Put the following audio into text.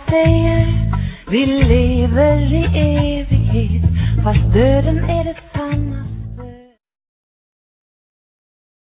säger vi lever i evighet, fast döden är det sanna.